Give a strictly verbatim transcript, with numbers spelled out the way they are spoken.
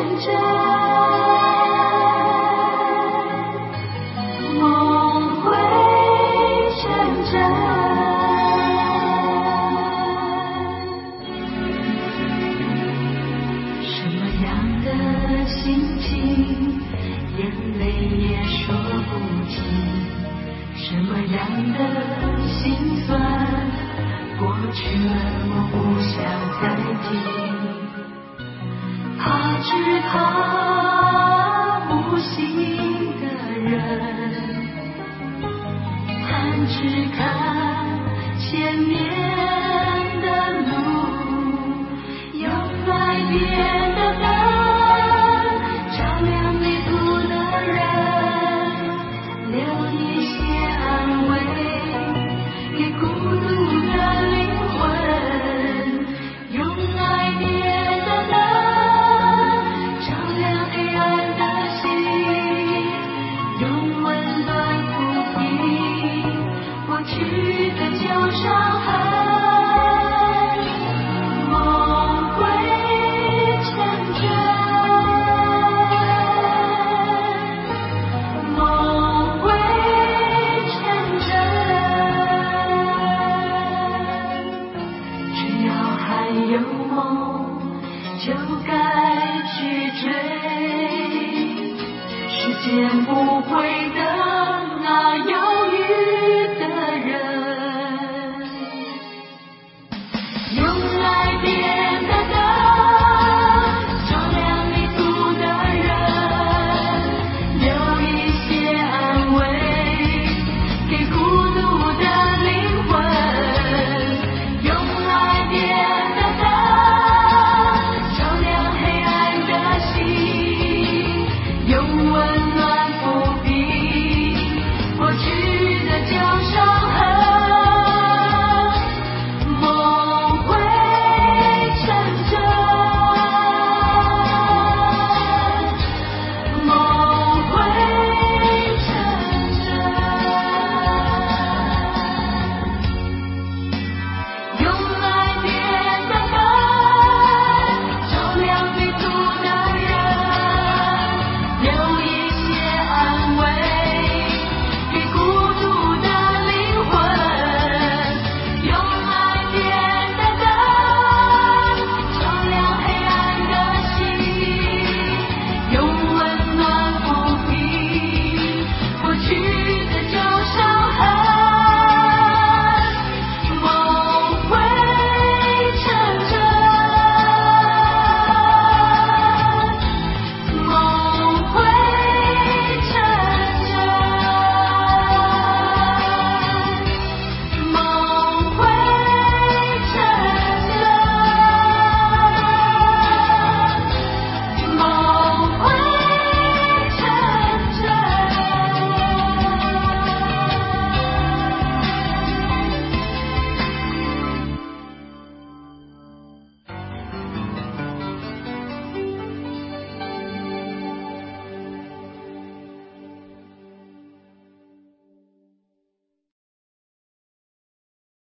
真，梦会成真。什么样的心情，眼泪也说不清。什么样的心酸，过去了我不想再听。怕只怕无心的人，盼只看前面的路，用爱点的灯照亮迷途的人，留一些安慰给孤独的灵魂，用爱点的灯照亮黑暗的心，用温暖抚平过去的旧伤痕。梦会成真，梦会成真，只要还有梦，就该去追。时间不会等那样。